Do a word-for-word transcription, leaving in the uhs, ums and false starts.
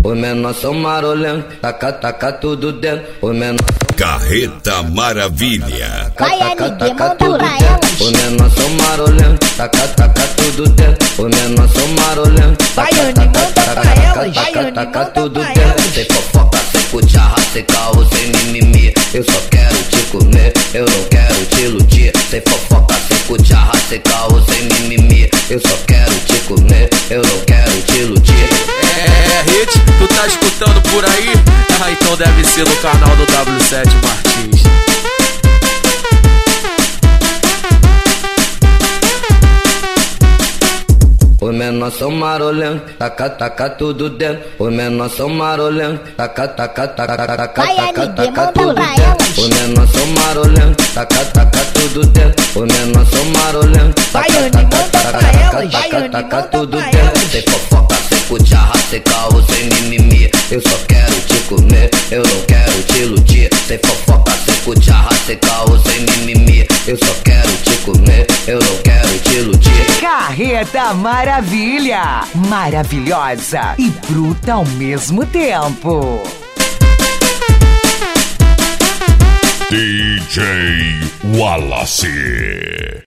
Os menores são marolento, taca, taca tudo dentro. Os menores Carreta Maravilha. Vai, N D, manda pra elas. Os menores são marolento, taca, taca tudo dentro. Os menores são marolento, Vai, N D, manda pra elas. Vai, N D, manda tudo pra dentro. elas. Sem fofoca, sem cucharra, sem caô, sem mimimi. Eu só quero te comer, eu não quero te iludir. Sem fofoca, sem cucharra, sem caô, sem mimimi. Eu só quero te comer, eu não quero te iludir. É, Hit, tu tá escutando por aí? Ah, então deve ser no canal do W sete Martins. Os menores são marolento, taca, taca tudo dentro. Os menores são marolento, taca, taca, taca, taca, Vai, taca, N D, taca manda tudo pra dentro. elas. Os menores são marolento, taca, taca tudo dentro. Os menores são marolento, Vai, taca, N D, taca, manda taca, pra taca, elas. Vai, taca, N D, taca manda tudo pra dentro. elas. Sem fofoca, sem cucharra, sem caô, sem mimimi. Eu só quero te comer, eu não quero te iludir. Sem fofoca, sem cucharra, sem caô, sem mimimi. Eu só quero te comer, eu não quero te iludir. Carreta Maravilha, maravilhosa e bruta ao mesmo tempo. D J Wallace.